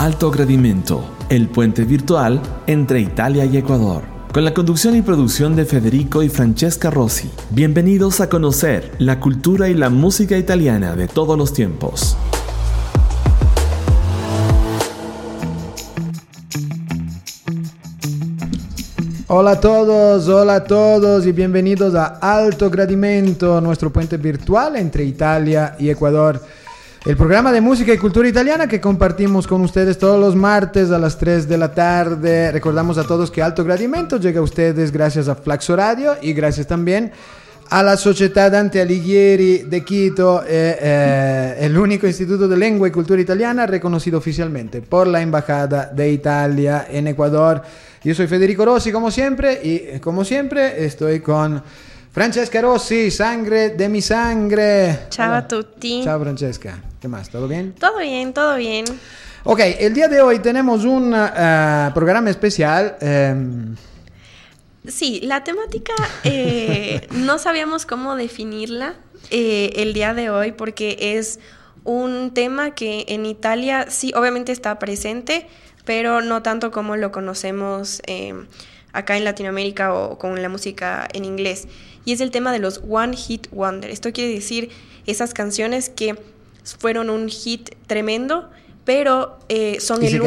Alto Gradimento, el puente virtual entre Italia y Ecuador. Con la conducción y producción de Federico y Francesca Rossi. Bienvenidos a conocer la cultura y la música italiana de todos los tiempos. Hola a todos y bienvenidos a Alto Gradimento, nuestro puente virtual entre Italia y Ecuador. El programa de música y cultura italiana que compartimos con ustedes todos los martes a las 3 de la tarde. Recordamos a todos que Alto Gradimento llega a ustedes gracias a Flaxo Radio y gracias también a la Società Dante Alighieri de Quito, el único instituto de lengua y cultura italiana reconocido oficialmente por la Embajada de Italia en Ecuador. Yo soy Federico Rossi, como siempre, y como siempre estoy con Francesca Rossi, sangre de mi sangre. Ciao Hola. a tutti. Ciao Francesca, ¿qué más? ¿Todo bien? Todo bien, todo bien. Ok, el día de hoy tenemos un programa especial. Sí, la temática no sabíamos cómo definirla el día de hoy porque es un tema que en Italia sí, obviamente está presente, pero no tanto como lo conocemos acá en Latinoamérica o con la música en inglés. Y es el tema de los One Hit Wonder. Esto quiere decir esas canciones que fueron un hit tremendo, pero son el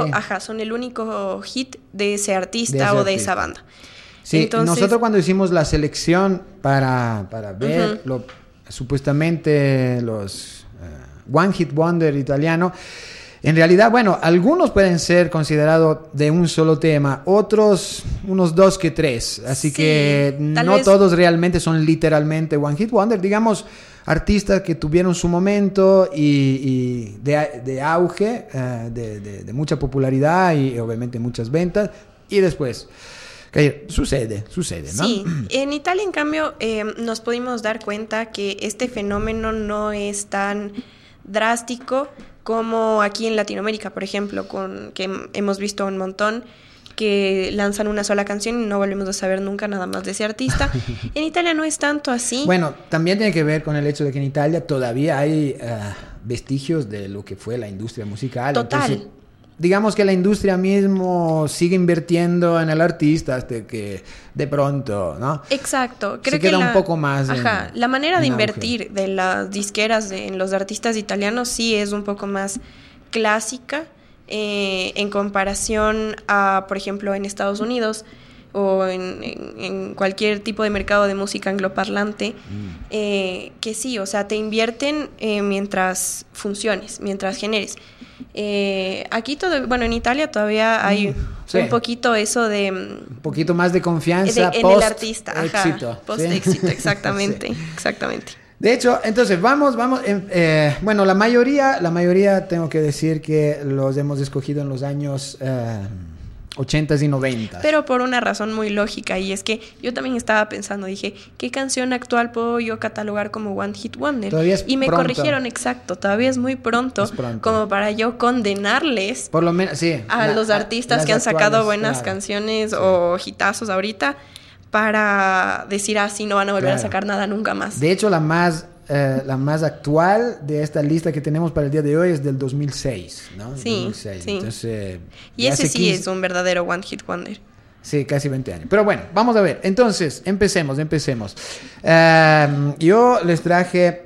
único hit de ese artista o de esa banda. Sí, entonces, nosotros cuando hicimos la selección para ver supuestamente los One Hit Wonder italiano, en realidad, bueno, algunos pueden ser considerados de un solo tema, otros unos 2 que 3, así sí, que no todos realmente son literalmente One Hit Wonder, digamos artistas que tuvieron su momento y de auge, de mucha popularidad y obviamente muchas ventas, y después sucede, ¿no? Sí, en Italia en cambio nos pudimos dar cuenta que este fenómeno no es tan drástico como aquí en Latinoamérica, por ejemplo, que hemos visto un montón que lanzan una sola canción y no volvemos a saber nunca nada más de ese artista. En Italia no es tanto así. Bueno, también tiene que ver con el hecho de que en Italia todavía hay vestigios de lo que fue la industria musical. Total. Entonces, digamos que la industria mismo sigue invirtiendo en el artista hasta que de pronto, ¿no? Exacto. Creo que queda un poco más la manera de en invertir auge de las disqueras en los artistas italianos sí es un poco más clásica en comparación a, por ejemplo, en Estados Unidos o en cualquier tipo de mercado de música angloparlante, que sí, o sea, te invierten mientras funciones, mientras generes. Aquí en Italia todavía hay un poquito eso de un poquito más de confianza en el artista, post-éxito, exactamente, sí. exactamente. De hecho, entonces vamos, bueno, la mayoría tengo que decir que los hemos escogido en los años 80s y 90s. Pero por una razón muy lógica, y es que yo también estaba pensando, dije, ¿qué canción actual puedo yo catalogar como One Hit Wonder? Todavía es y me pronto. Corrigieron, exacto, todavía es muy pronto, como para yo condenarles por lo menos, sí, a los artistas que han sacado buenas canciones o hitazos ahorita, para decir así no van a volver a sacar nada nunca más. De hecho, la más actual de esta lista que tenemos para el día de hoy es del 2006, ¿no? Sí, 2006. sí. Entonces, y ese sí es un verdadero One Hit Wonder. Sí, casi 20 años. Pero bueno, vamos a ver. Entonces, empecemos. Yo les traje...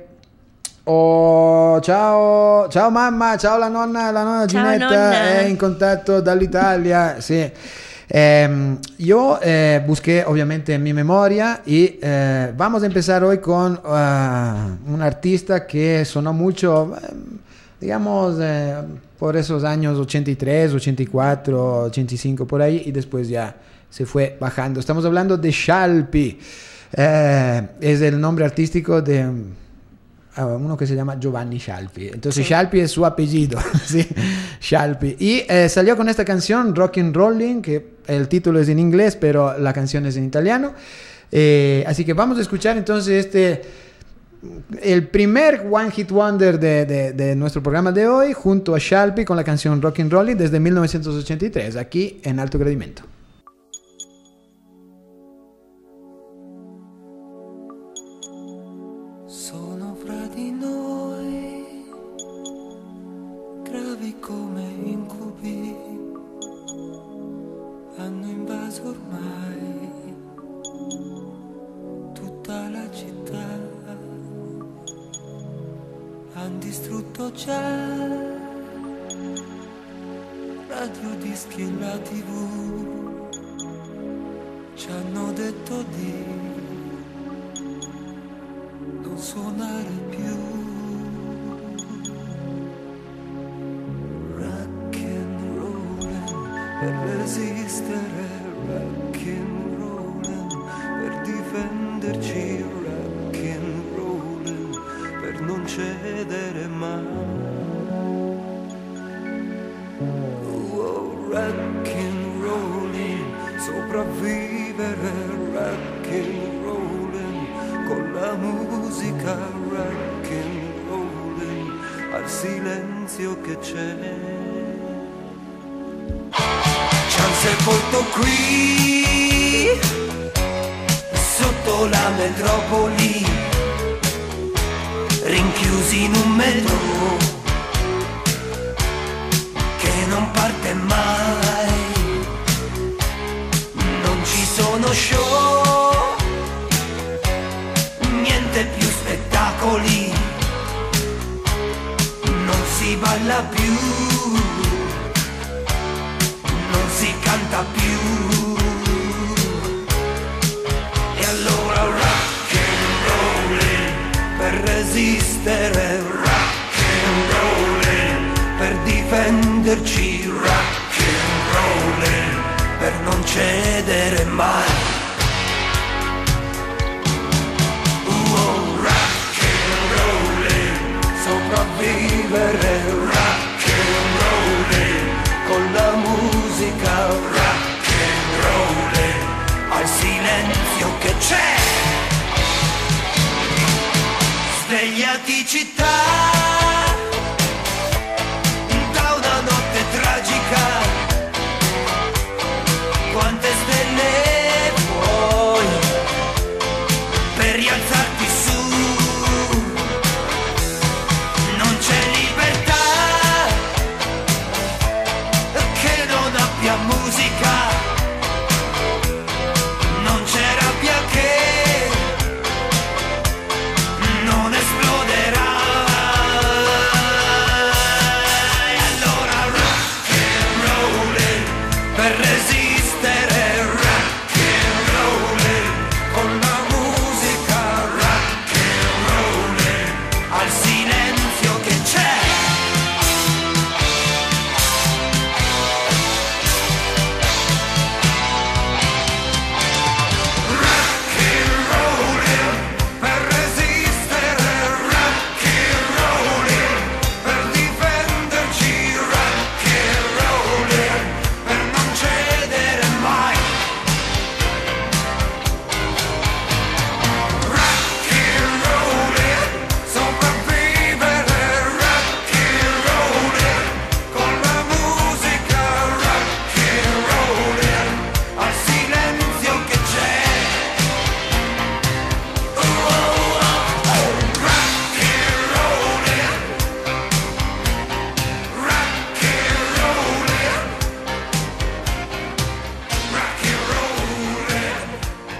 ciao mamma, ciao la nonna Ginetta, è in contatto dall'Italia, sì. Yo busqué obviamente en mi memoria y vamos a empezar hoy con un artista que sonó mucho, digamos, por esos años 83, 84, 85 por ahí, y después ya se fue bajando. Estamos hablando de Scialpi, es el nombre artístico de uno que se llama Giovanni Scialpi. Entonces Scialpi es su apellido, ¿sí? Scialpi. Y salió con esta canción, Rockin' Rollin', que el título es en inglés, pero la canción es en italiano. Así que vamos a escuchar entonces el primer One Hit Wonder de nuestro programa de hoy, junto a Scialpi con la canción Rockin' Rollin' desde 1983, aquí en Alto Gradimento. Sono fra di noi schiavi come incubi hanno invaso ormai tutta la città, han distrutto già radio, dischi e la TV, ci hanno detto di non suonare più. Rock and rollin' per resistere, rock and rollin' per difenderci, rock and rollin' per non cedere mai. Rock and rollin', sopravvivere, rock and rollin', con la musica, rock and rollin', al silenzio che c'è. Ci han sepolto qui, sotto la metropoli, rinchiusi in un metro non parte mai, non ci sono show, niente più spettacoli, non si balla più, non si canta più, e allora rock and rollin' per resistere, rock and rollin' per difenderci, rock and rollin' per non cedere mai. Rock and rollin', sopravvivere, rock and rollin', con la musica, rock and rollin', al silenzio che c'è. Svegliati città, quante stelle vuoi per rialzarti su, non c'è libertà che non abbia musica, non c'è rabbia che non esploderà. E allora rock and rollin' per resistere, rock and rollin', con la musica, rock and rollin', al silenzio che c'è. Rock and rollin' per resistere, rock and rollin', per difenderci, rock and rollin', per non cedere mai. Rock and rollin', sopravvivere, rock and rollin', con la musica, rock and rollin', al silenzio che c'è. Rock and rollin', rock and rollin', rock and rollin'.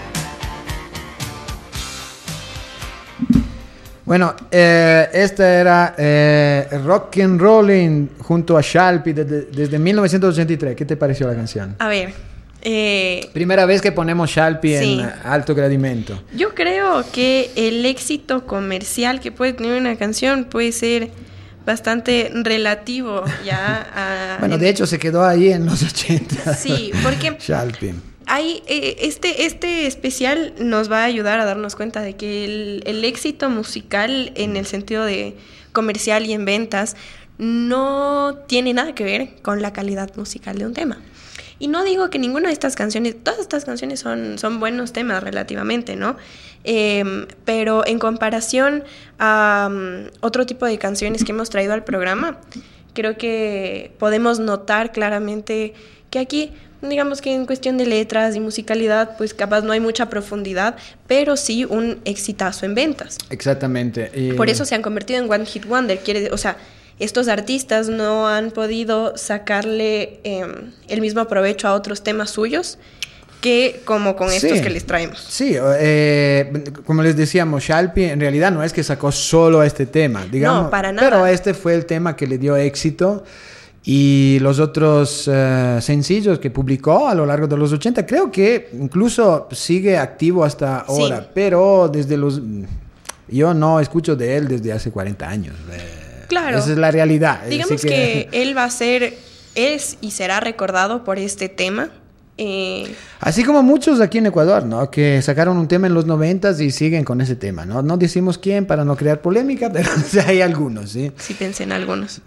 Bueno, esta era Rock and Rollin' junto a Shalpi desde 1983. ¿Qué te pareció la canción? A ver, Primera vez que ponemos Shalpi Sí. en alto gradimento. yo creo que el éxito comercial que puede tener una canción puede ser bastante relativo ya a... Bueno, de hecho se quedó ahí en los 80. Sí, porque Shalpi. hay, este especial nos va a ayudar a darnos cuenta de que el éxito musical en el sentido de comercial y en ventas no tiene nada que ver con la calidad musical de un tema. Y no digo que ninguna de estas canciones, todas estas canciones son buenos temas relativamente, ¿no? Pero en comparación a otro tipo de canciones que hemos traído al programa, creo que podemos notar claramente que aquí, digamos que en cuestión de letras y musicalidad, pues capaz no hay mucha profundidad, pero sí un exitazo en ventas. Exactamente. Por eso se han convertido en One Hit Wonder. O sea, estos artistas no han podido sacarle el mismo provecho a otros temas suyos que como con estos que les traemos. Sí, como les decíamos, Shalpi en realidad no es que sacó solo este tema, digamos, no, para nada. Pero este fue el tema que le dio éxito. Y los otros sencillos que publicó a lo largo de los 80, creo que incluso sigue activo hasta ahora, sí. Pero yo no escucho de él desde hace 40 años. Claro. Esa es la realidad. Digamos que él es y será recordado por este tema. Así como muchos aquí en Ecuador, ¿no? Que sacaron un tema en los 90s y siguen con ese tema, ¿no? No decimos quién para no crear polémica, pero hay algunos, ¿sí? Sí pensé en algunos.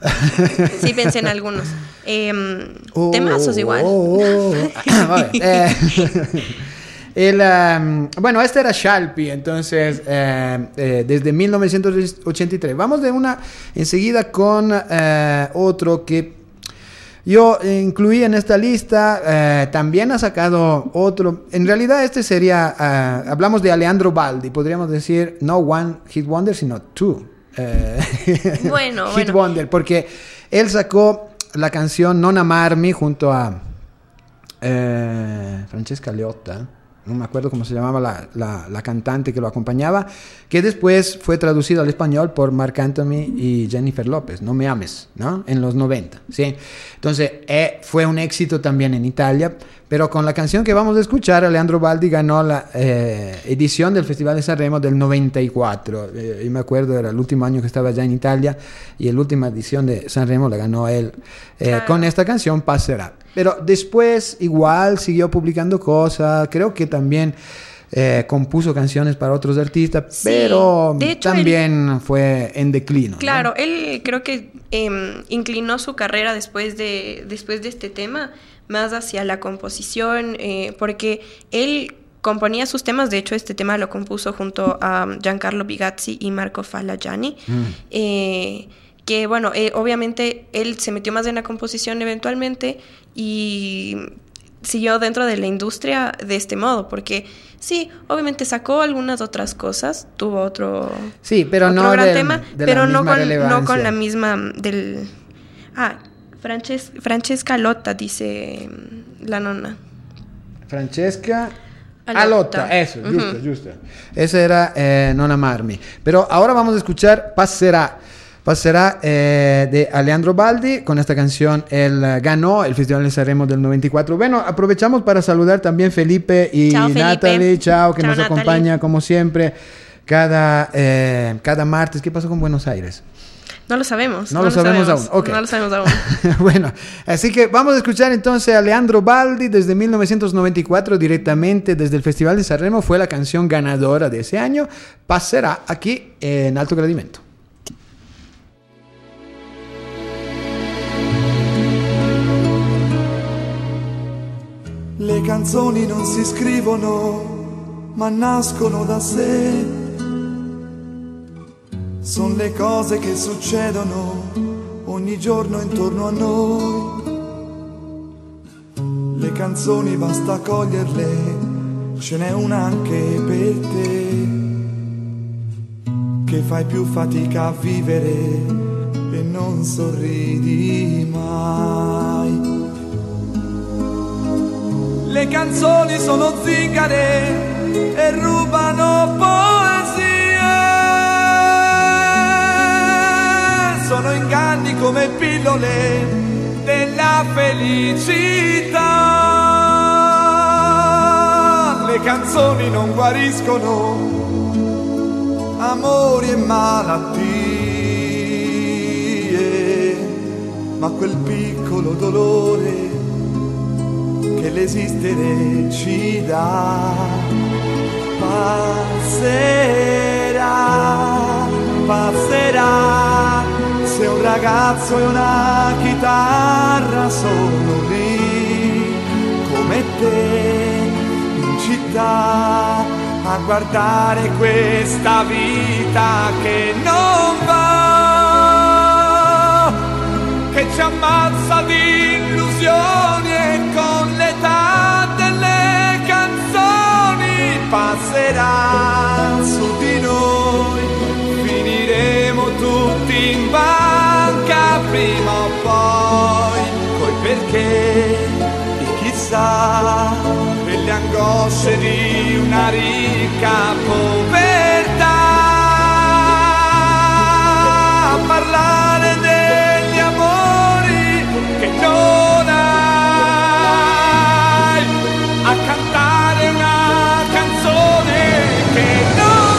Temazos igual. Bueno, este era Shalpi, entonces, desde 1983. Vamos enseguida con otro que yo incluí en esta lista. También ha sacado otro. En realidad este sería, hablamos de Alejandro Baldi, podríamos decir no one hit wonder, sino two hit wonder, porque él sacó la canción Non Amarmi junto a Francesca Leotta. No me acuerdo cómo se llamaba la cantante que lo acompañaba, que después fue traducido al español por Marc Anthony y Jennifer López, No Me Ames, ¿no? En los 90, ¿sí? Entonces, fue un éxito también en Italia, pero con la canción que vamos a escuchar, Alejandro Baldi ganó la edición del Festival de Sanremo del 94. Yo me acuerdo, era el último año que estaba ya en Italia, y la última edición de Sanremo la ganó él con esta canción, Passerà. Pero después igual siguió publicando cosas, creo que también compuso canciones para otros artistas, sí, pero de hecho, también fue en declino. Claro, ¿no? Él creo que inclinó su carrera después de este tema más hacia la composición, porque él componía sus temas. De hecho, este tema lo compuso junto a Giancarlo Bigazzi y Marco Fallagiani. Que bueno, obviamente él se metió más en la composición eventualmente y siguió dentro de la industria de este modo, porque sí, obviamente sacó algunas otras cosas, tuvo otro gran tema, pero no con la misma del... Francesca Lotta, dice la nonna. Francesca Alotta, eso, justo. Ese era Non Amarmi. Pero ahora vamos a escuchar Passerà de Alejandro Baldi. Con esta canción él ganó el Festival de Sanremo del 94. Bueno, aprovechamos para saludar también Felipe y Natalie. Chao, que nos acompaña como siempre cada martes. ¿Qué pasó con Buenos Aires? No lo sabemos. No lo sabemos aún. Okay. No lo sabemos aún. Bueno, así que vamos a escuchar entonces a Alejandro Baldi desde 1994, directamente desde el Festival de Sanremo. Fue la canción ganadora de ese año. Passerà aquí en Alto Gradimento. Le canzoni non si scrivono, ma nascono da sé. Son le cose che succedono ogni giorno intorno a noi. Le canzoni basta coglierle, ce n'è una anche per te, che fai più fatica a vivere e non sorridi mai. Le canzoni sono zingare e rubano poesie, sono inganni come pillole della felicità. Le canzoni non guariscono amori e malattie, ma quel piccolo dolore che l'esistere ci dà passerà, se un ragazzo e una chitarra sono lì come te in città a guardare questa vita che non va, che ci ammazza di illusioni e con l'età delle canzoni passerà su di noi, finiremo tutti in banca perché e chissà per le angosce di una ricca povertà, a parlare degli amori che non hai, a cantare una canzone che non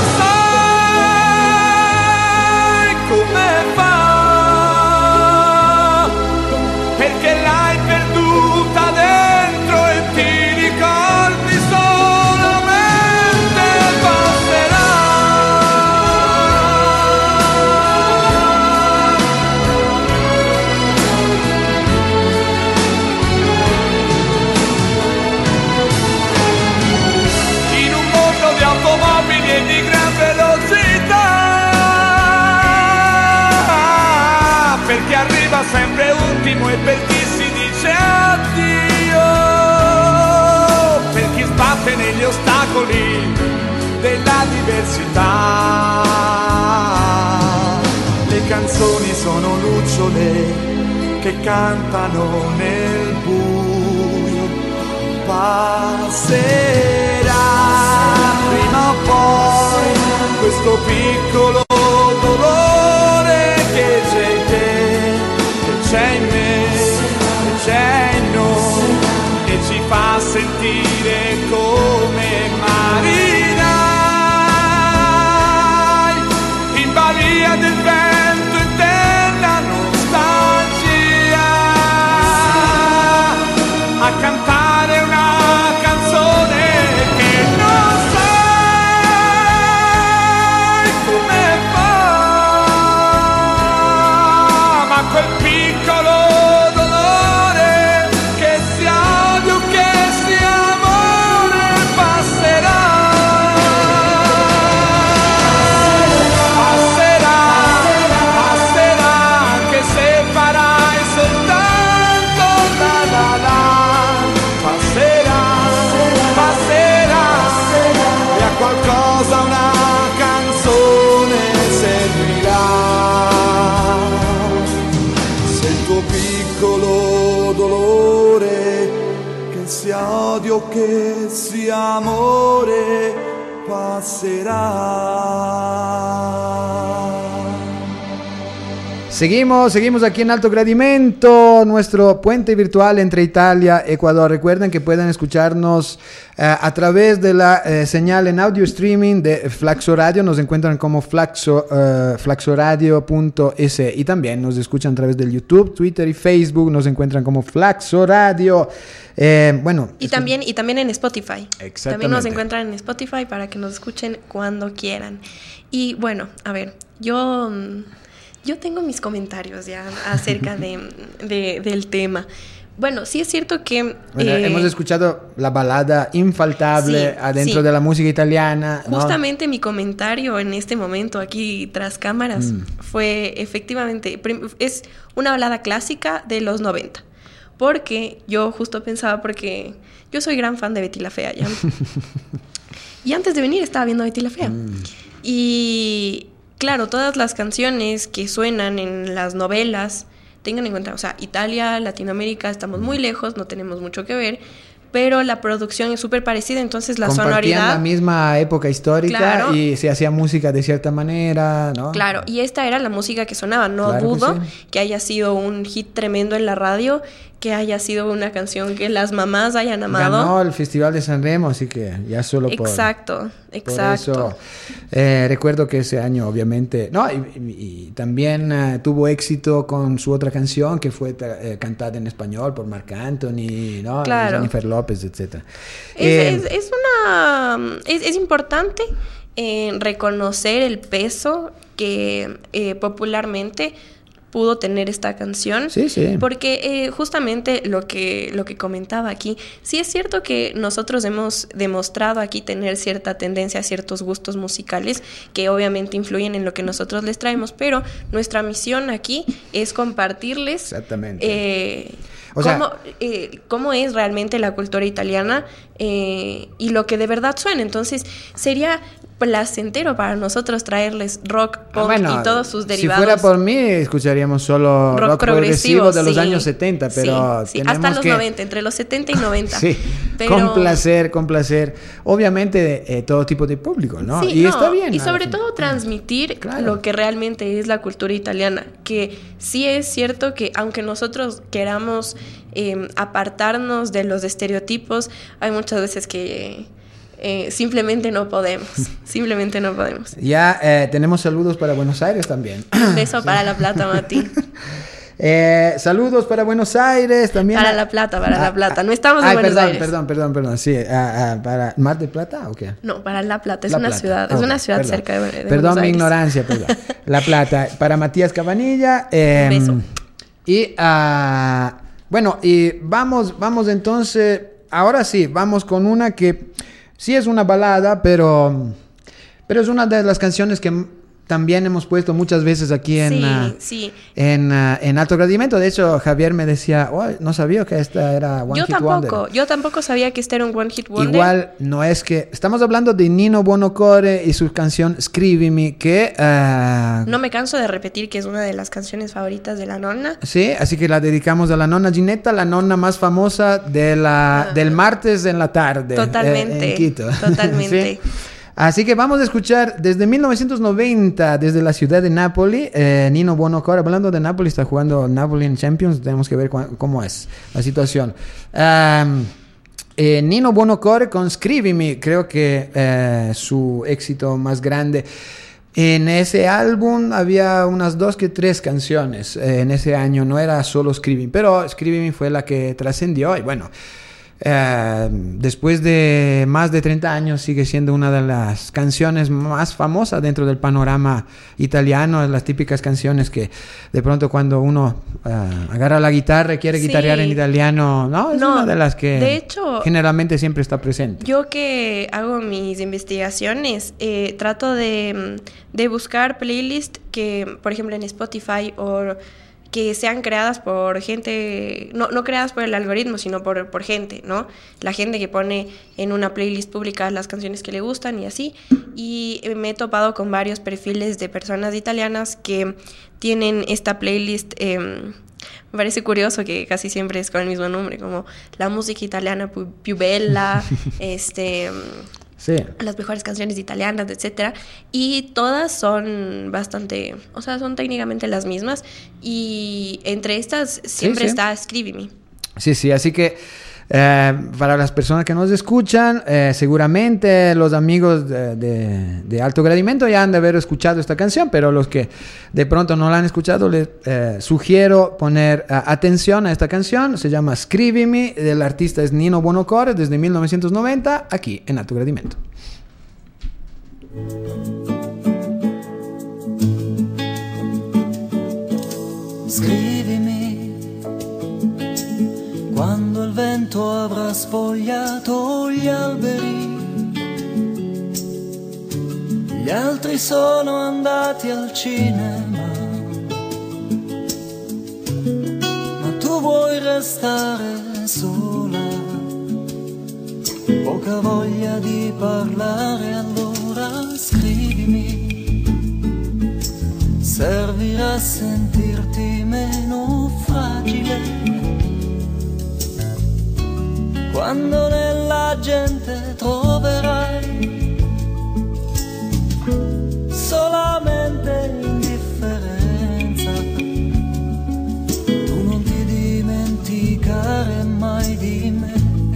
sai come fa, perché l'hai perduta dentro e ti ricordi solamente passerà. In un mondo di automobili e di gran velocità, per chi arriva sempre ultimo e per chi si dice addio, per chi sbatte negli ostacoli della diversità. Le canzoni sono lucciole che cantano nel buio, passerà prima o poi questo piccolo dolore che c'è in te, che c'è in me, che c'è in noi, e ci fa sentire come marinai in balia del vento e della nostalgia, a cantare una canzone che non sai come fa, ma quel piccolo dolore, che sia odio, che sia amore, passerà. Passerà, passerà, anche se farai soltanto la la la. Passerà, passerà, e a qualcosa una canzone servirà. Se il tuo piccolo dolore, che sia odio, che sia amore, passerà. Seguimos aquí en Alto Gradimento, nuestro puente virtual entre Italia y Ecuador. Recuerden que pueden escucharnos a través de la señal en audio streaming de Flaxo Radio. Nos encuentran como flaxoradio.es, y también nos escuchan a través del YouTube, Twitter y Facebook. Nos encuentran como Flaxo Radio. Y también en Spotify. Exactamente. También nos encuentran en Spotify para que nos escuchen cuando quieran. Y bueno, a ver, yo tengo mis comentarios ya acerca del tema. Bueno, sí es cierto que... Bueno, hemos escuchado la balada infaltable adentro de la música italiana, ¿no? Justamente mi comentario en este momento aquí tras cámaras fue efectivamente... Es una balada clásica de los 90. Porque yo justo pensaba, porque yo soy gran fan de Betty la Fea ya. Y antes de venir estaba viendo Betty la Fea. Y... claro, todas las canciones que suenan en las novelas, tengan en cuenta, o sea, Italia, Latinoamérica, estamos muy lejos, no tenemos mucho que ver, pero la producción es súper parecida, entonces la compartían sonoridad... la misma época histórica, claro, y se hacía música de cierta manera, ¿no? Claro, y esta era la música que sonaba. No claro dudo que, sí, que haya sido un hit tremendo en la radio, que haya sido una canción que las mamás hayan amado. Ganó el Festival de Sanremo, así que ya solo por... Exacto. Por eso, recuerdo que ese año, obviamente... No, y también tuvo éxito con su otra canción, que fue cantada en español por Marc Anthony, ¿no? Claro. Jennifer López, etc. Es importante reconocer el peso que popularmente pudo tener esta canción. Sí, sí. Porque justamente lo que comentaba aquí, sí es cierto que nosotros hemos demostrado aquí tener cierta tendencia a ciertos gustos musicales que obviamente influyen en lo que nosotros les traemos, pero nuestra misión aquí es compartirles cómo es realmente la cultura italiana y lo que de verdad suena. Entonces, sería placentero para nosotros traerles rock, punk y todos sus derivados. Si fuera por mí, escucharíamos solo rock progresivo de los años 70, pero sí, hasta los 90, entre los 70 y 90. Sí, pero... con placer. Obviamente todo tipo de público, ¿no? Sí, y está bien. Y sobre todo transmitir lo que realmente es la cultura italiana, que sí es cierto que aunque nosotros queramos apartarnos de los estereotipos, hay muchas veces que... simplemente no podemos. Ya tenemos saludos para Buenos Aires también. Un beso para La Plata, Mati. Saludos para Buenos Aires también. Para La Plata. No estamos en Buenos Aires. Perdón. Sí, ¿para Mar del Plata o qué? No, para La Plata. Es una ciudad. Es una ciudad cerca de Buenos Aires. Perdón mi ignorancia, perdón. La Plata. Para Matías Cabanilla. Un beso. Y bueno, y vamos entonces. Ahora sí, vamos con una que sí es una balada, pero es una de las canciones que también hemos puesto muchas veces aquí en Alto Gradimento. De hecho, Javier me decía, no sabía que esta era One Hit Wonder. Yo tampoco sabía que esta era un One Hit Wonder. Igual no es que... Estamos hablando de Nino Buonocore y su canción Scrivimi, que... no me canso de repetir que es una de las canciones favoritas de la nonna. Sí, así que la dedicamos a la nonna Ginetta, la nonna más famosa del martes en la tarde. Totalmente. En Quito. Totalmente. ¿Sí? Así que vamos a escuchar desde 1990, desde la ciudad de Nápoli, Nino Buonocore. Hablando de Nápoli, está jugando Napoli en Champions, tenemos que ver cómo es la situación. Nino Buonocore con Scrivimi, creo que su éxito más grande. En ese álbum había unas 2 que 3 canciones en ese año, no era solo Scrivimi, pero Scrivimi fue la que trascendió y bueno... después de más de 30 años sigue siendo una de las canciones más famosas dentro del panorama italiano, las típicas canciones que de pronto cuando uno agarra la guitarra y quiere guitarrear en italiano, es una de las que de hecho, generalmente siempre está presente. Yo que hago mis investigaciones trato de buscar playlists que, por ejemplo, en Spotify o que sean creadas por gente, no creadas por el algoritmo, sino por gente, ¿no? La gente que pone en una playlist pública las canciones que le gustan y así. Y me he topado con varios perfiles de personas italianas que tienen esta playlist. Me parece curioso que casi siempre es con el mismo nombre, como la música italiana più bella, Sí. Las mejores canciones italianas, etcétera, y todas son bastante, son técnicamente las mismas, y entre estas siempre está Scrivimi. Sí, así que para las personas que nos escuchan, seguramente los amigos de Alto Gradimento ya han de haber escuchado esta canción, pero los que de pronto no la han escuchado, les sugiero poner atención a esta canción. Se llama Scrivimi, del artista es Nino Buonocore, desde 1990, aquí en Alto Gradimento. Scrivimi quando il vento avrà spogliato gli alberi, gli altri sono andati al cinema, ma tu vuoi restare sola, poca voglia di parlare, allora scrivimi, servirà a sentirti meno fragile. Quando nella gente troverai solamente indifferenza, tu non ti dimenticare mai di me.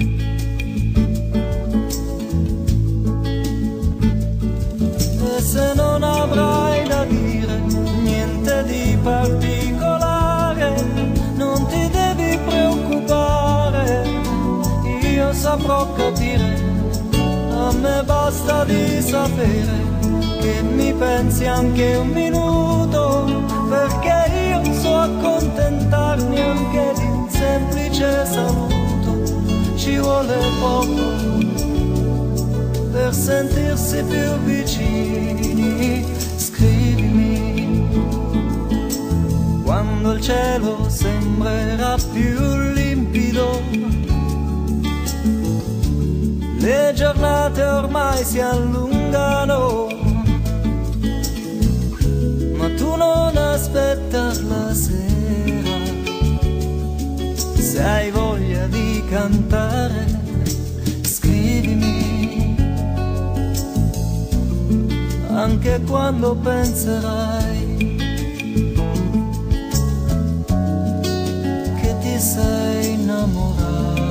E se non avrai da dire niente di particolare, non ti devi preoccupare, io saprò capire, a me basta di sapere che mi pensi anche un minuto, perché io so accontentarmi anche di un semplice saluto, ci vuole poco per sentirsi più vicini. Scrivimi quando il cielo sembrerà più limpido, le giornate ormai si allungano lontano, ma tu non aspettar la sera. Se hai voglia di cantare, scrivimi, anche quando penserai che ti sei innamorata.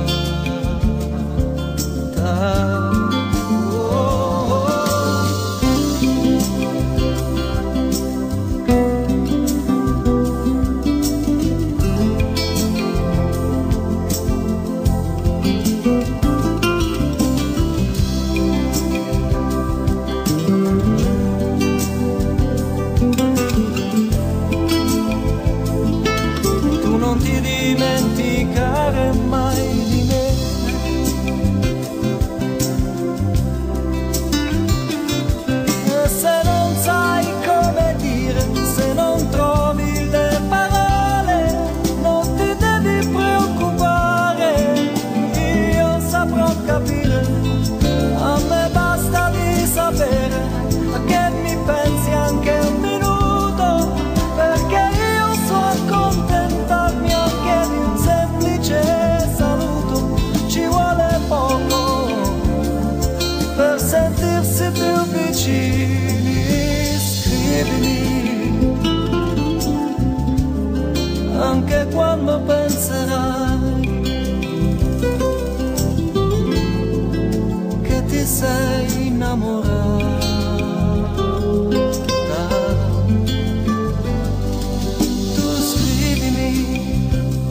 Tu non ti dimenticare mai di me. E se non sai come dire, se non trovi le parole, non ti devi preoccupare, io saprò capire. A me basta di sapere che mi pensi anche un minuto, perché io so accontentarmi anche di un semplice saluto. Ci vuole poco per sentirsi più vicini. Scrivimi, anche quando penserai che ti sei innamorata. Tu scrivimi.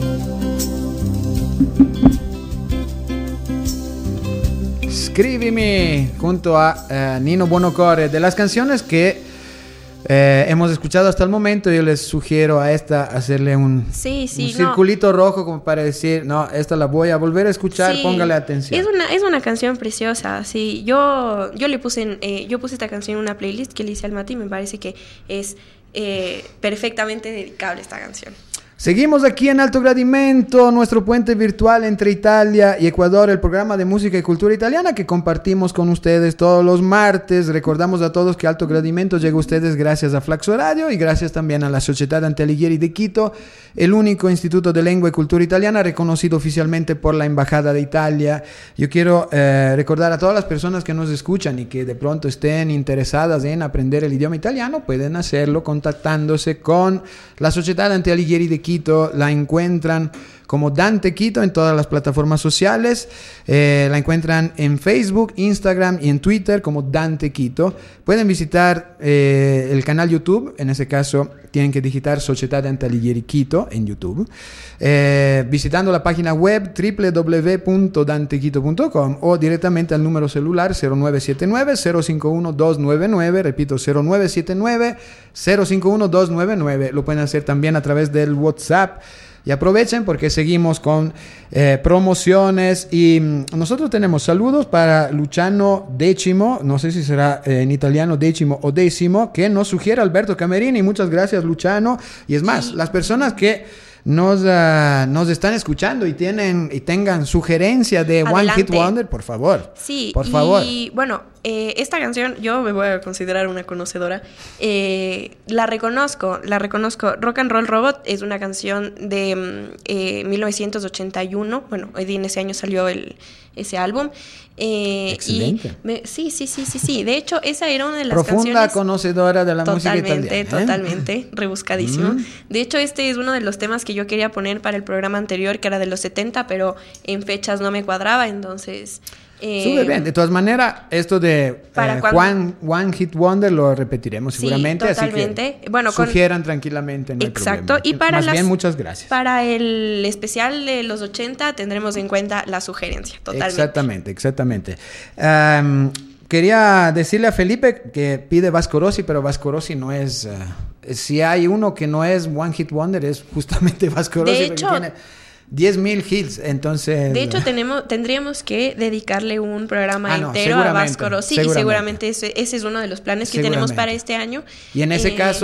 Escríbeme junto a Nino Buonocore. De las canciones que hemos escuchado hasta el momento, yo les sugiero a esta hacerle un circulito rojo como para decir, no, esta la voy a volver a escuchar, Sí, póngale atención. Es una canción preciosa, sí. Yo le puse yo puse esta canción en una playlist que le hice al Mati y me parece que es perfectamente dedicable esta canción. Seguimos aquí en Alto Gradimento, nuestro puente virtual entre Italia y Ecuador, el programa de música y cultura italiana que compartimos con ustedes todos los martes. Recordamos a todos que Alto Gradimento llega a ustedes gracias a Flaxo Radio y gracias también a la Sociedad Dante Alighieri de Quito, el único instituto de lengua y cultura italiana reconocido oficialmente por la Embajada de Italia. Yo quiero recordar a todas las personas que nos escuchan y que de pronto estén interesadas en aprender el idioma italiano, pueden hacerlo contactándose con la Sociedad Dante Alighieri de Quito. La encuentran como Dante Quito en todas las plataformas sociales. La encuentran en Facebook, Instagram y en Twitter como Dante Quito. Pueden visitar el canal YouTube. En ese caso tienen que digitar Società Dante Alighieri Quito en YouTube. Visitando la página web www.dantequito.com o directamente al número celular 0979-051-299. Repito, 0979-051-299. Lo pueden hacer también a través del WhatsApp. Y aprovechen porque seguimos con promociones y nosotros tenemos saludos para Luciano Decimo, no sé si será en italiano décimo o décimo, que nos sugiere Alberto Camerini. Muchas gracias, Luciano. Y es más, las personas que nos están escuchando y tengan sugerencia de Adelante. One Hit Wonder, por favor. Sí, por favor. Y bueno, esta canción yo me voy a considerar una conocedora. La reconozco. Rock and Roll Robot es una canción de 1981. Bueno, en ese año salió ese álbum. Excelente. Sí. De hecho, esa era una de las Profunda canciones... conocedora de la música italiana. Totalmente, rebuscadísimo. De hecho, este es uno de los temas que yo quería poner para el programa anterior, que era de los 70, pero en fechas no me cuadraba, entonces... Sube bien. De todas maneras, esto de One Hit Wonder lo repetiremos seguramente. Sí, totalmente. Así que bueno, sugieran tranquilamente, no hay exacto. problema. Y para Más bien, muchas gracias. Para el especial de los 80 tendremos en cuenta la sugerencia, totalmente. Exactamente. Quería decirle a Felipe que pide Vasco Rossi, pero Vasco Rossi no es... si hay uno que no es One Hit Wonder, es justamente Vasco Rossi. De hecho... Tiene 10.000 hits, entonces... De hecho, tendríamos que dedicarle un programa entero a Vasco Rossi y seguramente ese es uno de los planes que tenemos para este año. Y en ese caso,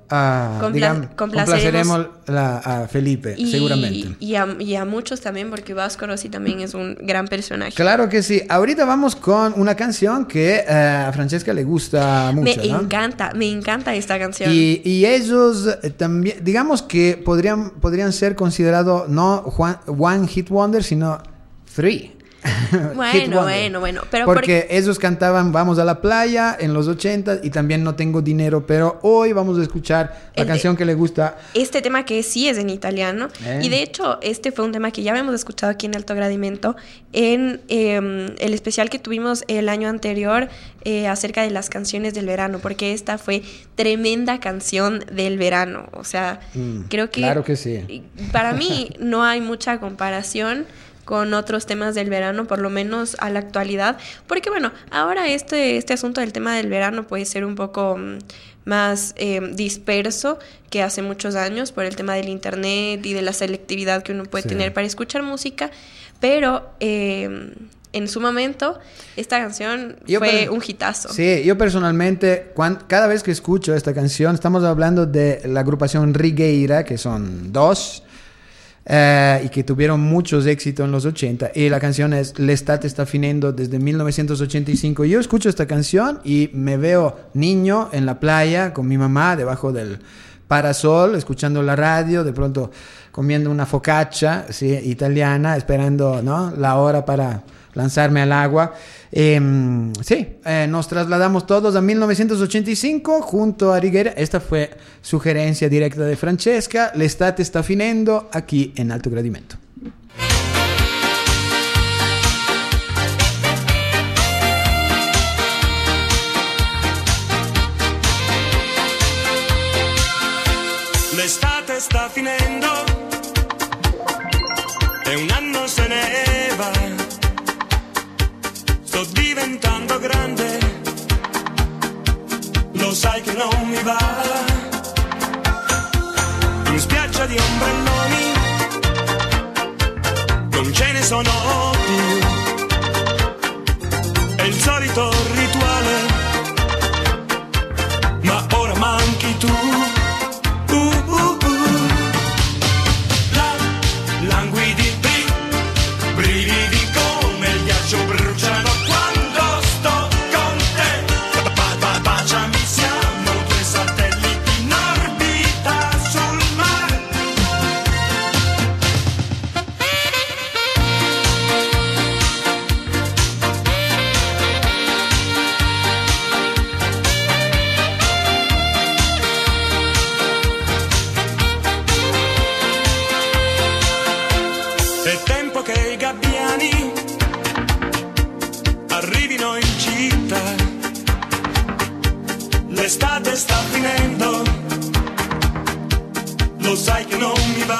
complaceremos a Felipe, seguramente. Y a muchos también, porque Vasco Rossi también es un gran personaje. Claro que sí. Ahorita vamos con una canción que a Francesca le gusta mucho, Me encanta esta canción. Y ellos también, digamos que podrían ser considerados no One Hit Wonder, sino Three. Bueno, pero porque ellos cantaban Vamos a la playa en los 80 y también No tengo dinero, pero hoy vamos a escuchar la canción que le gusta. Este tema que sí es en italiano y de hecho este fue un tema que ya habíamos escuchado aquí en Alto Gradimento en el especial que tuvimos el año anterior acerca de las canciones del verano, porque esta fue tremenda canción del verano, o sea, creo que claro que sí. Para mí no hay mucha comparación con otros temas del verano, por lo menos a la actualidad, porque bueno, ahora este asunto del tema del verano puede ser un poco más disperso que hace muchos años por el tema del internet y de la selectividad que uno puede tener para escuchar música, pero en su momento esta canción fue un hitazo. Sí, yo personalmente cada vez que escucho esta canción, estamos hablando de la agrupación Righeira, que son dos, y que tuvieron muchos éxitos en los 80, y la canción es L'estate sta finendo desde 1985. Yo escucho esta canción y me veo niño en la playa con mi mamá debajo del parasol, escuchando la radio, de pronto comiendo una focaccia italiana, esperando, ¿no?, la hora para lanzarme al agua. Nos trasladamos todos a 1985 junto a Righeira. Esta fue sugerencia directa de Francesca. L'estate sta finendo aquí en Alto Gradimento. L'estate sta finendo e un anno se ne va. Sto diventando grande, lo sai che non mi va. In spiaggia di ombrelloni, non ce ne sono più. È il solito rituale, ma ora manchi tu. Languidi, brividi come il ghiaccio bruciano quando sto con te. Baciami, siamo due satelliti in orbita sul mare. È tempo che i gabbiani arrivino in città. L'estate sta finendo, lo sai che non mi va.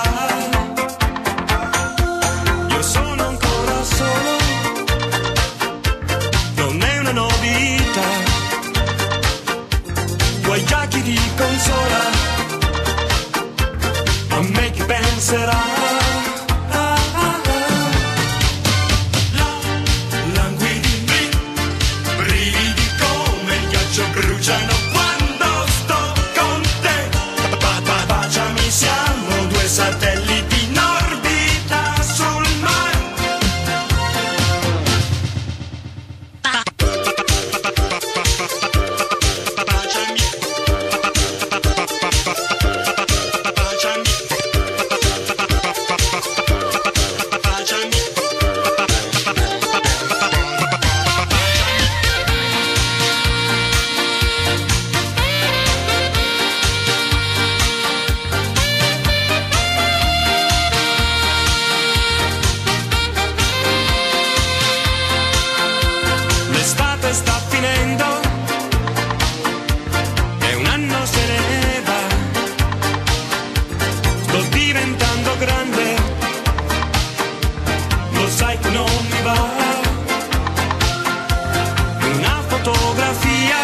Io sono ancora solo, non è una novità. Tuoi giacchi di consola, a me chi penserà. Bruciano quando sto con te. Baciami, siamo due satelliti in orbita sul mare. Baciami. L'estate sta finendo e un anno se ne va. Sto diventando grande, lo sai che non mi va. Una fotografia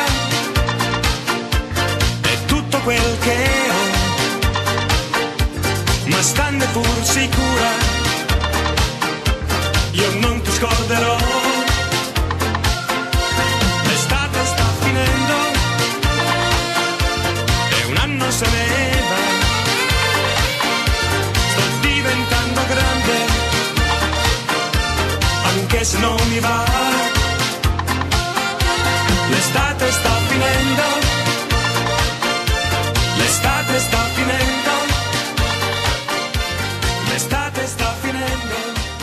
è tutto quel che ho, ma stando pur sicura, io non ti scorderò. L'estate sta finendo e un anno se ne che se non mi va. L'estate sta finendo, l'estate sta finendo, l'estate sta finendo.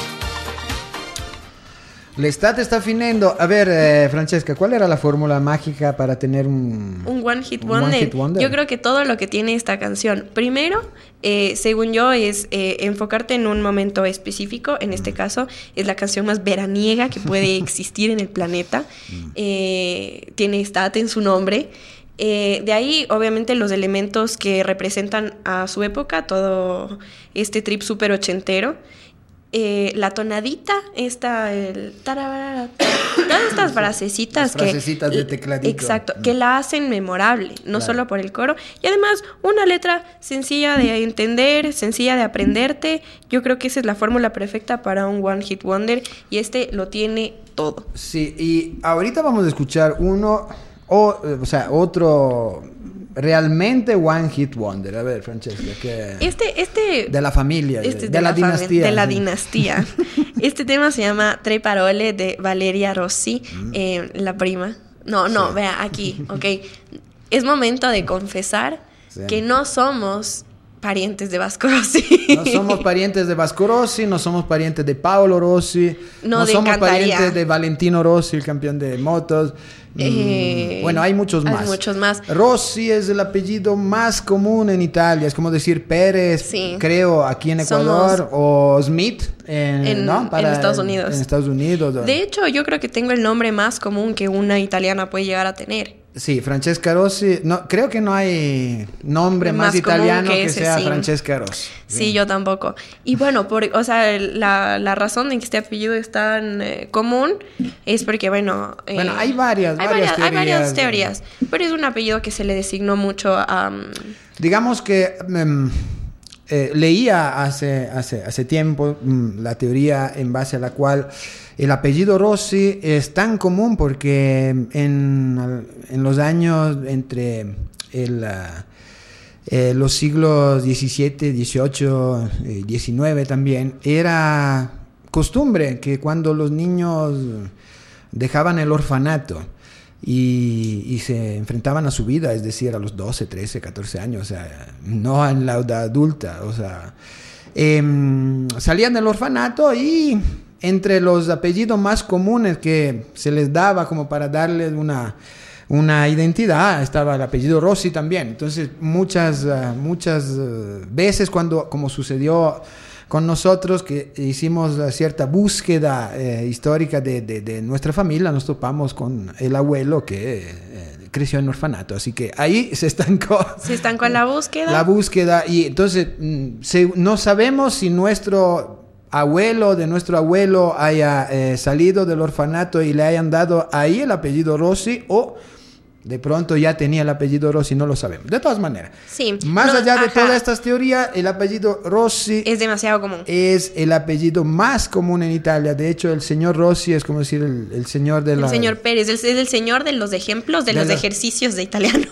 L'estate está finendo. A ver, Francesca, ¿cuál era la fórmula mágica para tener un One Hit un Wonder. One Hit Wonder? Yo creo que todo lo que tiene esta canción, primero, según yo, es enfocarte en un momento específico. En este caso, es la canción más veraniega que puede existir en el planeta. Tiene estate en su nombre. De ahí, obviamente, los elementos que representan a su época, todo este trip súper ochentero. La tonadita, todas estas frasecitas Las frasecitas de tecladito. Exacto, que la hacen memorable, no Claro. solo por el coro. Y además, una letra sencilla de entender, sencilla de aprenderte. Yo creo que esa es la fórmula perfecta para un One Hit Wonder. Y este lo tiene todo. Sí, y ahorita vamos a escuchar otro realmente One Hit Wonder. A ver, Francesca, que de la familia, de la dinastía. De la sí. dinastía. Este tema se llama Tre parole de Valeria Rossi, la prima. No, vea, aquí, ok. Es momento de confesar que no somos parientes de Vasco Rossi. No somos parientes de Vasco Rossi, no somos parientes de Paolo Rossi, no de somos Cantaría. parientes de Valentino Rossi, el campeón de motos. Bueno, hay muchos hay más. muchos más. Rossi es el apellido más común en Italia, es como decir Pérez, Sí. creo, aquí en Ecuador, o Smith ¿no? en Estados Unidos. En Estados Unidos. De hecho, yo creo que tengo el nombre más común que una italiana puede llegar a tener. Sí, Francesca Rossi. No, creo que no hay nombre más Más común italiano que que ese, sea sí. Francesca Rossi. Sí, yo tampoco. Y bueno, la razón de que este apellido es tan común es porque, bueno... Bueno, hay varias teorías. Pero es un apellido que se le designó mucho a... Digamos que leía hace tiempo la teoría en base a la cual el apellido Rossi es tan común porque en los años entre los siglos XVII, XVIII, XIX también, era costumbre que cuando los niños dejaban el orfanato y se enfrentaban a su vida, es decir, a los 12, 13, 14 años, o sea, no en la edad adulta, o sea, salían del orfanato y entre los apellidos más comunes que se les daba como para darles una identidad estaba el apellido Rossi también. Entonces, muchas veces como sucedió con nosotros, que hicimos cierta búsqueda histórica de nuestra familia, nos topamos con el abuelo que creció en orfanato. Así que ahí se estancó. Se estancó en la búsqueda. La búsqueda. Y entonces no sabemos si de nuestro abuelo haya salido del orfanato y le hayan dado ahí el apellido Rossi, o de pronto ya tenía el apellido Rossi, no lo sabemos. De todas maneras, sí, más allá de todas estas teorías, el apellido Rossi es demasiado común. Es el apellido más común en Italia. De hecho, el señor Rossi es como decir el señor de la... El señor Pérez, es el señor de los ejemplos, de los ejercicios de italiano.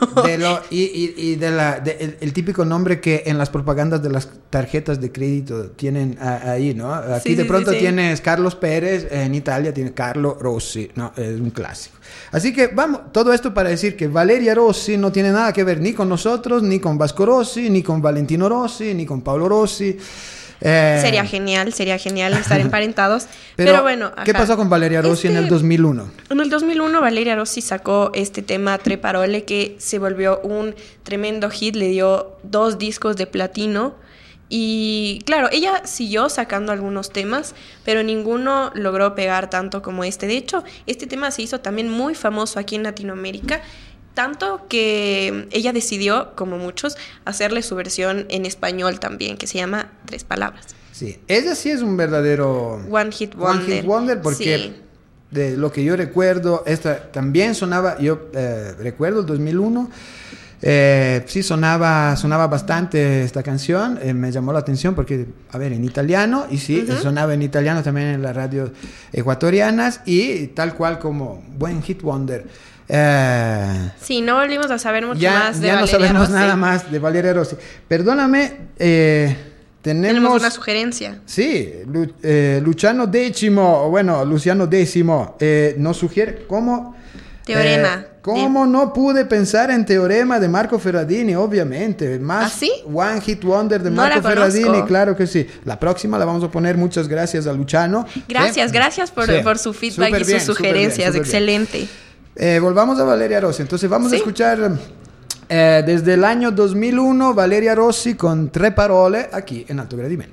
El típico nombre que en las propagandas de las tarjetas de crédito tienen ahí, ¿no? Aquí Sí, de pronto sí. tienes Carlos Pérez, en Italia tiene Carlo Rossi, ¿no? Es un clásico. Así que vamos, todo esto para decir que Valeria Rossi no tiene nada que ver ni con nosotros, ni con Vasco Rossi, ni con Valentino Rossi, ni con Paolo Rossi. Sería genial estar emparentados. Pero bueno, ¿qué pasó con Valeria Rossi en el 2001? En el 2001 Valeria Rossi sacó este tema Tre parole, que se volvió un tremendo hit, le dio 2 discos de platino. Y claro, ella siguió sacando algunos temas, pero ninguno logró pegar tanto como este. De hecho, este tema se hizo también muy famoso aquí en Latinoamérica, tanto que ella decidió, como muchos, hacerle su versión en español también, que se llama 3 palabras. Sí, ella sí es un verdadero One Hit Wonder. Porque Sí. de lo que yo recuerdo, esta también sonaba, yo recuerdo el 2001, sí sonaba bastante esta canción, me llamó la atención porque, a ver, en italiano, y sí, sonaba en italiano también en las radios ecuatorianas, y tal cual como One Hit Wonder. Sí, no volvimos a saber mucho más de ya no Valeria sabemos Rossi. nada más de Valeria Rossi. Perdóname, Tenemos una sugerencia. Sí, Luciano X, bueno, Luciano X nos sugiere cómo... Teorema. ¿Cómo no pude pensar en Teorema de Marco Ferradini? Obviamente. Más ¿Ah, sí? One Hit Wonder de No Marco la conozco. Ferradini, claro que sí. La próxima la vamos a poner. Muchas gracias a Luciano. Gracias por su feedback y sus sugerencias. Excelente. Volvamos a Valeria Rossi. Entonces vamos a Sí. escuchar desde el año 2001 Valeria Rossi con Tre parole aquí en Alto Gradimento.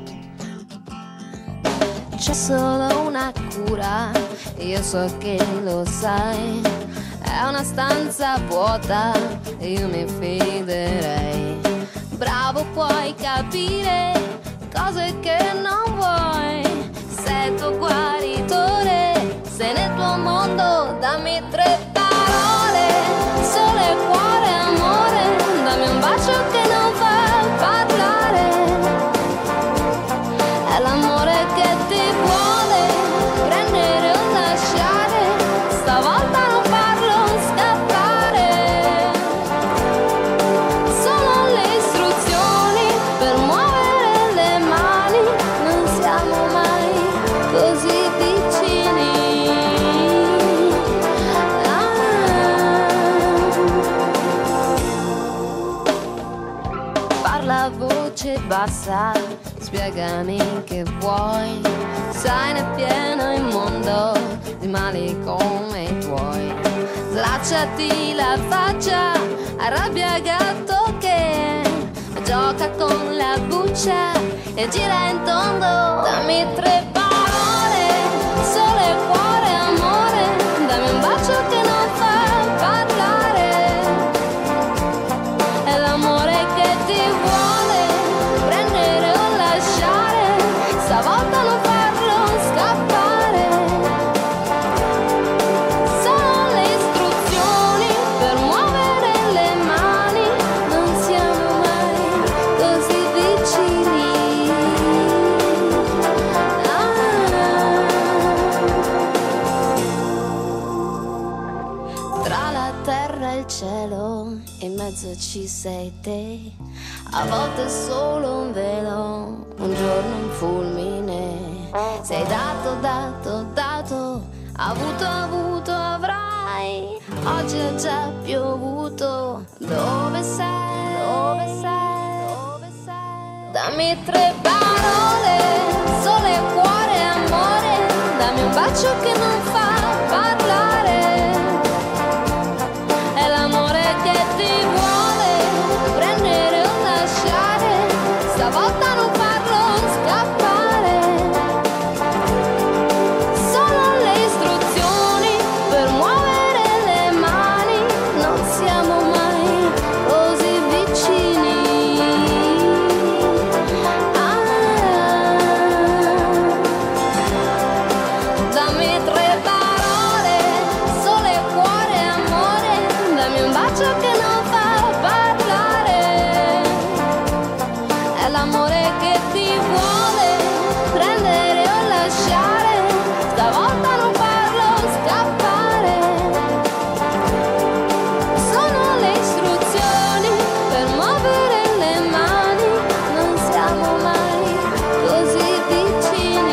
C'è solo una cura, io so che lo sai, è una stanza vuota, io mi fiderei. Bravo, puoi capire cose che non vuoi, sei tuo guaritore, sei nel tuo mondo, dammi 3 parole, sole, cuore, amore, dammi un bacio che non fa parlare, è l'amore che ti vuole prendere o lasciare, stavolta non farlo scappare, sono le istruzioni per muovere le mani, non siamo mai così vicini. Parla a voce bassa, spiegami che vuoi, sai ne è pieno il mondo di mali come i tuoi. Slacciati la faccia, arrabbia gatto che gioca con la buccia e gira in tondo. Dammi 3 parole, sole, cuore, amore, dammi un bacio che non fa parlare, è l'amore che ti vuole prendere o lasciare, stavolta non farlo scappare, sono le istruzioni per muovere le mani, non siamo mai così vicini. Tra la terra e il cielo, in mezzo ci sei te, a volte solo un velo, un giorno un fulmine, sei dato, avuto, avrai, oggi è già piovuto, dove sei, dammi 3 parole, sole, cuore, amore, dammi un bacio che non fa parlare, è l'amore che ti vuole prendere o lasciare, stavolta non farlo scappare, sono le istruzioni per muovere le mani, non siamo mai così vicini. Dammi 3 parole, sole, cuore, amore, dammi un bacio che non fa parlare, è l'amore che ti vuole prendere o lasciare, stavolta non farlo scappare, sono le istruzioni per muovere le mani, non siamo mai così vicini.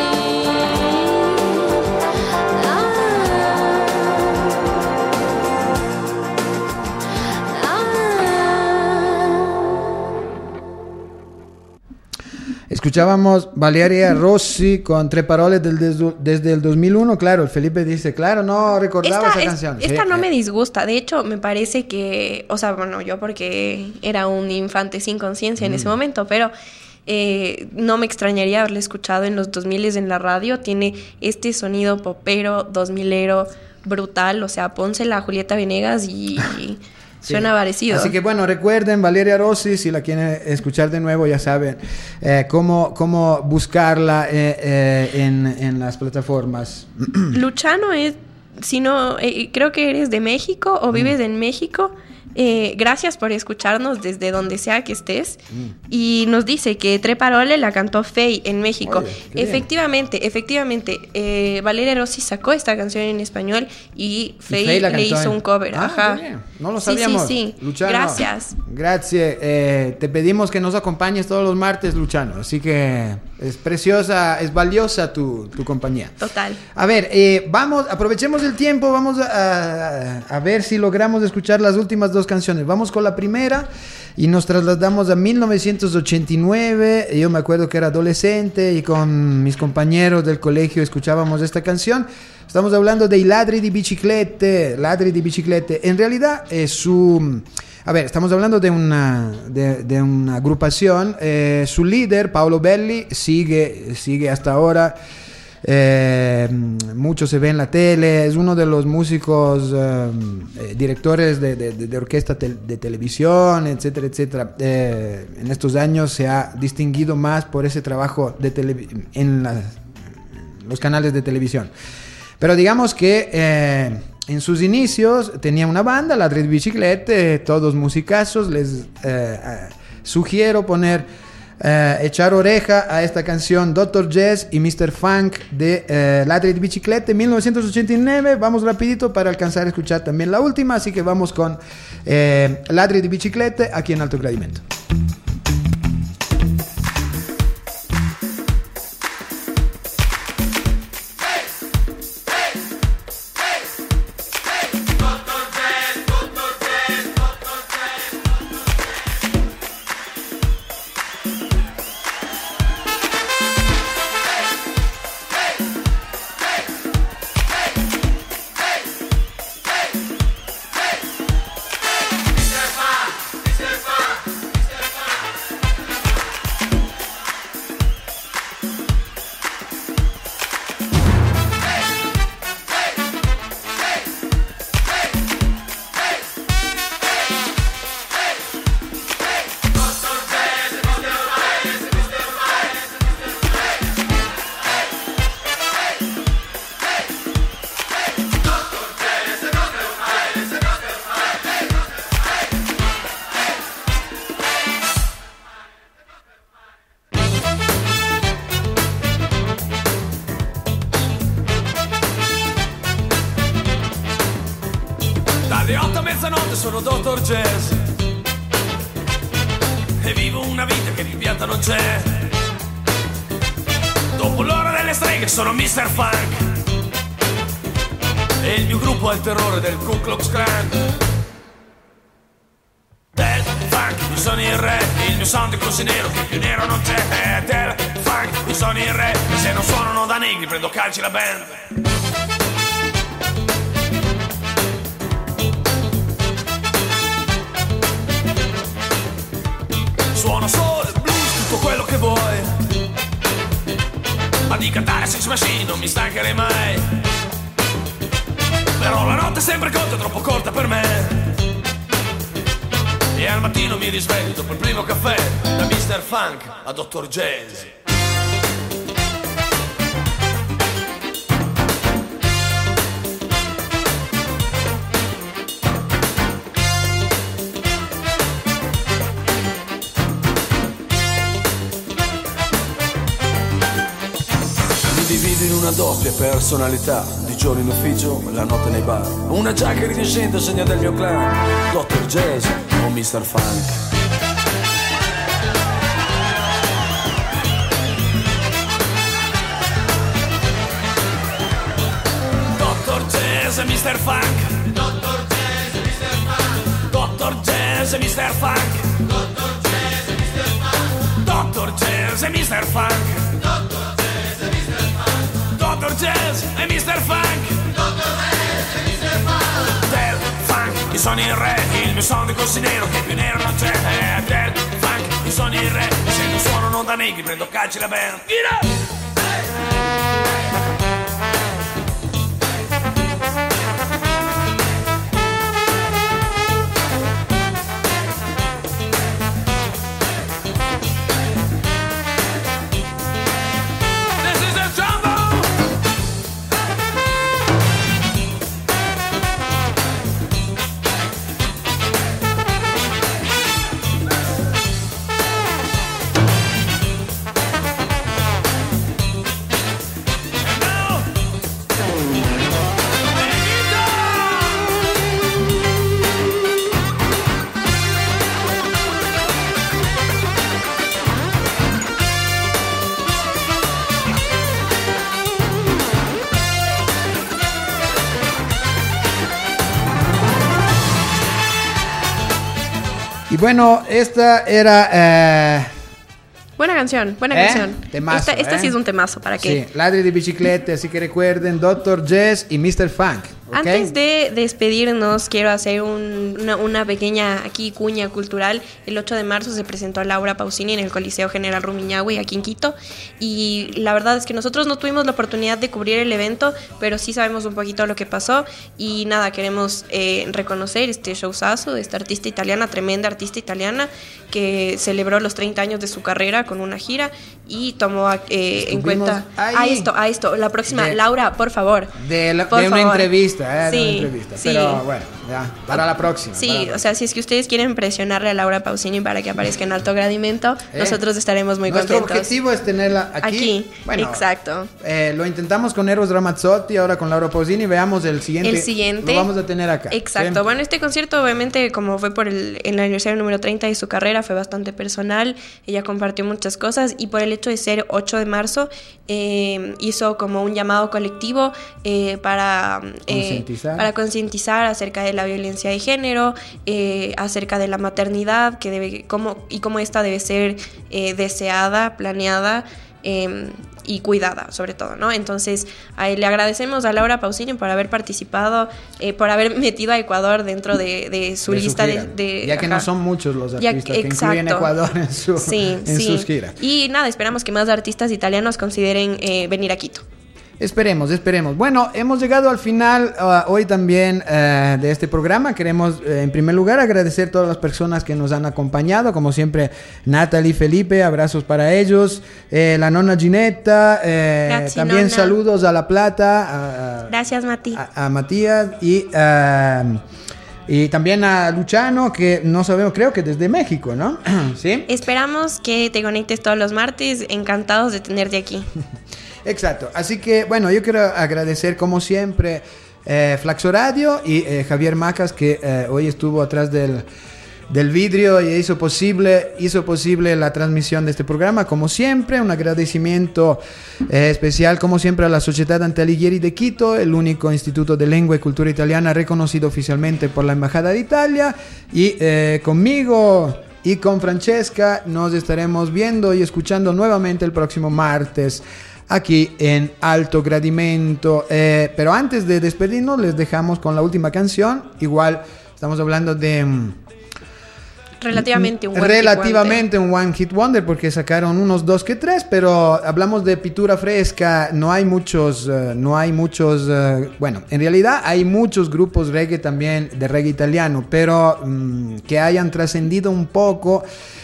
Escuchábamos Valeria Rossi con Tre parole desde el 2001. Claro, el Felipe dice, claro, no recordaba esa canción. Esta Sí, no me disgusta. De hecho, me parece que, o sea, bueno, yo porque era un infante sin conciencia en ese momento, pero no me extrañaría haberla escuchado en los 2000 en la radio. Tiene este sonido popero, 2000ero, brutal. O sea, pónsela a Julieta Venegas y suena parecido. Así que bueno, recuerden Valeria Rossi, si la quieren escuchar de nuevo, ya saben cómo buscarla en las plataformas. Luciano es, si no, creo que eres de México o vives en México, Gracias por escucharnos desde donde sea que estés. Y nos dice que Tre Parole la cantó Fey en México. Oye, qué Efectivamente, Valeria Rossi sacó esta canción en español y Fey Fey la le cantó hizo un cover. Ajá. Qué bien. No lo Sí, sabíamos. sí. Luciano, Gracias. Gracias. Te pedimos que nos acompañes todos los martes, Luciano. Así que es preciosa, es valiosa tu compañía. Total. A ver, aprovechemos el tiempo, vamos a ver si logramos escuchar las últimas dos canciones. Vamos con la primera y nos trasladamos a 1989. Yo me acuerdo que era adolescente y con mis compañeros del colegio escuchábamos esta canción. Estamos hablando de I Ladri di Biciclette. Ladri di Biciclette. En realidad estamos hablando de una agrupación. Su líder, Paolo Belli, sigue hasta ahora. Mucho se ve en la tele. Es uno de los músicos, directores de orquesta de televisión, etcétera, etcétera. En estos años se ha distinguido más por ese trabajo en los canales de televisión. Pero digamos que en sus inicios tenía una banda, Ladri di Biciclette, todos musicazos. Les sugiero echar oreja a esta canción Dr. Jazz y Mr. Funk de Ladri di Biciclette 1989. Vamos rapidito para alcanzar a escuchar también la última, así que vamos con Ladri di Biciclette aquí en Alto Gradimento. Dalle 8 a mezzanotte sono Dr. Jazz e vivo una vita che di pianta non c'è. Dopo l'ora delle streghe sono Mr. Funk e il mio gruppo è il terrore del Ku Klux Klan. Del funk, io sono il re, il mio sound è così nero che più nero non c'è. Del funk, io sono il re, e se non suonano da negri prendo calci la band. Suono soul, blues, tutto quello che vuoi, ma di cantare Sex Machine non mi stancherei mai. Però la notte è sempre corta, troppo corta per me, e al mattino mi risveglio dopo il primo caffè, da Mr. Funk a Dr. Jazz. Divido in una doppia personalità, di giorno in ufficio, la notte nei bar. Una giacca iridescente segna del mio clan, Dr. Jazz o Mr. Funk. Dr. Jazz e Mr. Funk. Dr. Jazz e Mr. Funk. Dr. Jazz e Mr. Funk. Dr. Jazz e Mr. Funk. Dr. Jazz e Mr. Funk. Del funk, io sono il re, il mio sound è così nero che più nero non c'è. Del funk, io sono il re, se non suonano da negri prendo calci la band. Bueno, esta era... Buena canción, buena canción. Temazo, Esta sí es un temazo, ¿para qué? Sí, Ladri de Bicicleta, así que recuerden, Dr. Jazz y Mr. Funk. ¿Okay? Antes de despedirnos, quiero hacer una pequeña aquí cuña cultural. El 8 de marzo se presentó a Laura Pausini en el Coliseo General Rumiñahui, aquí en Quito. Y la verdad es que nosotros no tuvimos la oportunidad de cubrir el evento, pero sí sabemos un poquito lo que pasó. Y nada, queremos reconocer este showzazo de esta artista italiana, tremenda artista italiana, que celebró los 30 años de su carrera con una gira y tomó en cuenta a esto. La próxima, Laura, por favor. De una entrevista. Sí, de una entrevista. sí. Pero bueno, ya, para la próxima. Sí, o sea, si es que ustedes quieren presionarle a Laura Pausini para que aparezca en Alto Gradimento, nosotros estaremos muy contentos. Nuestro objetivo es tenerla aquí. Bueno, exacto. Lo intentamos con Eros Ramazzotti, ahora con Laura Pausini. Veamos el siguiente. Lo vamos a tener acá. Exacto. ¿Sí? Bueno, este concierto, obviamente, como fue por el aniversario número 30 de su carrera, fue bastante personal. Ella compartió muchas cosas y por el hecho de ser 8 de marzo, hizo como un llamado colectivo para concientizar acerca de la violencia de género, acerca de la maternidad, cómo esta debe ser deseada, planeada y cuidada, sobre todo, ¿no? Entonces, le agradecemos a Laura Pausini por haber participado, por haber metido a Ecuador dentro de su lista de ya que no son muchos los artistas que incluyen Ecuador en sus giras. Y nada, esperamos que más artistas italianos consideren venir a Quito. Esperemos. Bueno, hemos llegado al final hoy también de este programa. Queremos en primer lugar agradecer a todas las personas que nos han acompañado. Como siempre, Natalie, Felipe, abrazos para ellos. La nonna Ginetta, también nonna. Saludos a La Plata. Gracias, Mati. A Matías y también a Luciano, que no sabemos, creo que desde México, ¿no? ¿Sí? Esperamos que te conectes todos los martes. Encantados de tenerte aquí. Exacto, así que bueno, yo quiero agradecer como siempre Flaxo Radio y Javier Macas, que hoy estuvo atrás del vidrio y hizo posible la transmisión de este programa. Como siempre, un agradecimiento especial como siempre a la Sociedad Dante Alighieri de Quito, el único instituto de lengua y cultura italiana reconocido oficialmente por la Embajada de Italia, y conmigo y con Francesca nos estaremos viendo y escuchando nuevamente el próximo martes aquí en Alto Gradimento. Pero antes de despedirnos, les dejamos con la última canción. Igual estamos hablando de relativamente un One Hit Wonder, porque sacaron unos 2 que 3, pero hablamos de Pittura Fresca. No hay muchos, bueno, en realidad hay muchos grupos reggae también, de reggae italiano, pero que hayan trascendido un poco,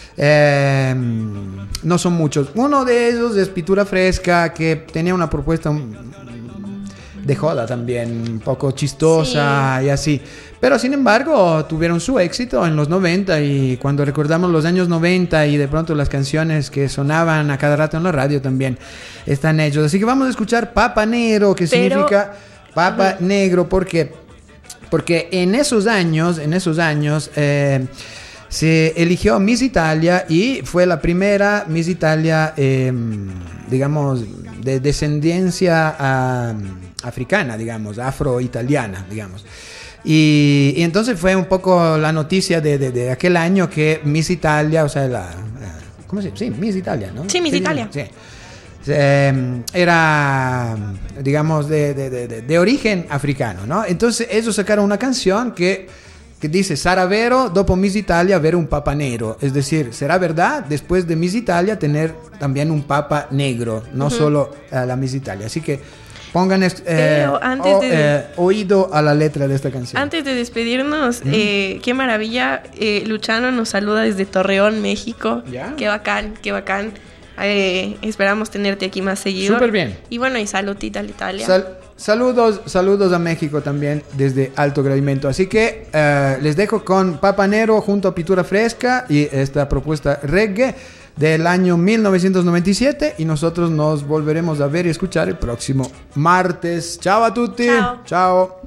no son muchos. Uno de ellos es Pittura Fresca, que tenía una propuesta de joda también, un poco chistosa, sí, y así. Pero sin embargo tuvieron su éxito en los 90, y cuando recordamos los años 90 y de pronto las canciones que sonaban a cada rato en la radio también están hechos. Así que vamos a escuchar Papa Nero, que significa Papa Negro, porque en esos años se eligió Miss Italia, y fue la primera Miss Italia, digamos, de descendencia africana, digamos, afro-italiana, digamos. Y entonces fue un poco la noticia de aquel año que Miss Italia, o sea, ¿cómo se llama? Sí, Miss Italia, ¿no? Sí, Miss Italia. Sí. Era, digamos, de origen africano, ¿no? Entonces ellos sacaron una canción que dice: sarà vero, dopo Miss Italia avere un papa nero. Es decir, será verdad después de Miss Italia tener también un papa negro, no solo la Miss Italia. Así que pongan oído a la letra de esta canción. Antes de despedirnos, qué maravilla, Luciano nos saluda desde Torreón, México. ¿Ya? Qué bacán. Esperamos tenerte aquí más seguido. Súper bien. Y bueno, y saludita a Italia. Saludos a México también desde Alto Gradimento. Así que les dejo con Papa Nero junto a Pittura Fresca y esta propuesta reggae del año 1997, y nosotros nos volveremos a ver y escuchar el próximo martes. Chao a tutti. Chao.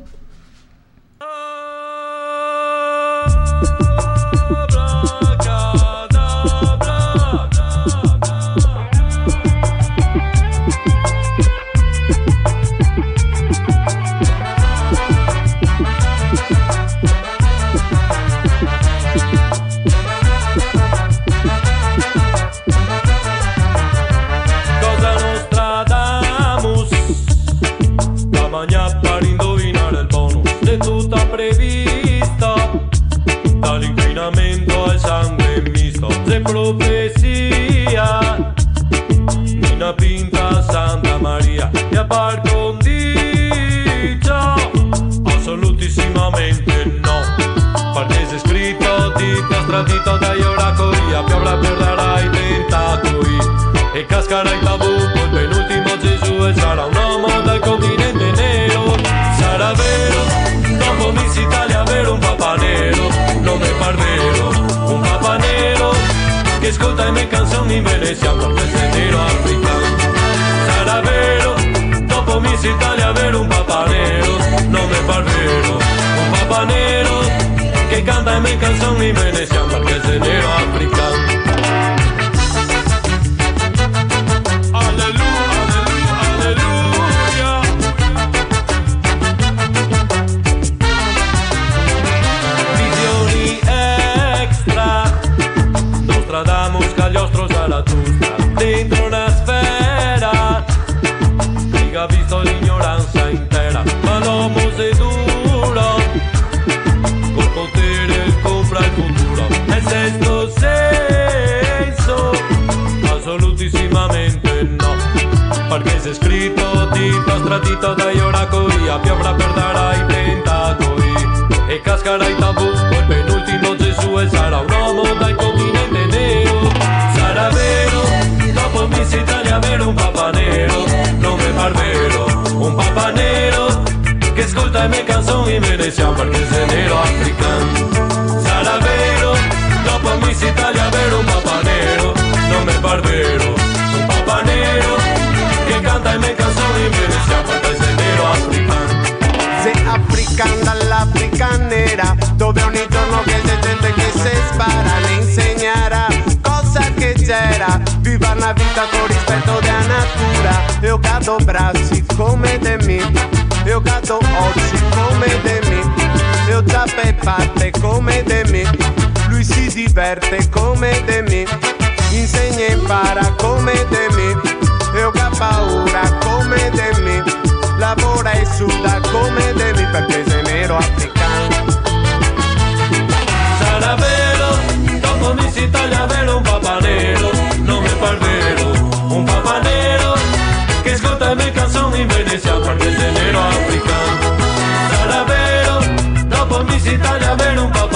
Italia par condicio, assolutissimamente no, perché sei scritto ti astratito dagli oracoli, a piovra perderai i tentacoli e cascherai tabù, il penultimo Gesù e sarà un uomo dal continente nero. Sarà vero, dopo Miss Italia avere un papà nero, non mi par vero, un papà nero che ascolta le mie canzoni in Venezia perché sei nero africano. Sarà vero, dopo Miss Italia avere un papà nero, non mi par vero, un papà nero che canta le mie canzoni in Venezia perché sei nero africano. Dentro una sfera che ha visto l'ignoranza intera, ma l'uomo è duro, col potere compra il futuro. E sesto senso, assolutissimamente no, perché sei scritto dito stratito dagli oracoli, a piovra perderai i tentacoli e cascherai tabù, col penultimo Gesù e sarà un uomo dal continente nero. Sarà vero, dopo Miss Italia avere un papà nero, non mi par vero, un papà nero che ascolta le mie canzoni in Venezia perché sei nero africano. Sarà vero, dopo Miss Italia avere un papà nero, non mi par vero, un papà nero che canta le mie canzoni in Venezia perché sei nero africano. Sei africano dall'Africa nera, dove ogni giorno che c'è gente che si spara, le insegnerà che c'era, viva una vita con rispetto della natura. Io cado bracci come de me, io cado occhi come de me, io giappe parte come de me, lui si diverte come de me, insegna e impara come de me, io ha paura come de me, lavora e suda come de me perché sei nero africano. Sarà vero, dopo Miss Italia avere un papà nero, non mi par vero, un papà nero che ascolta le mie canzoni in Venezia perché sei nero africano. Sarà vero, dopo Miss Italia avere un papà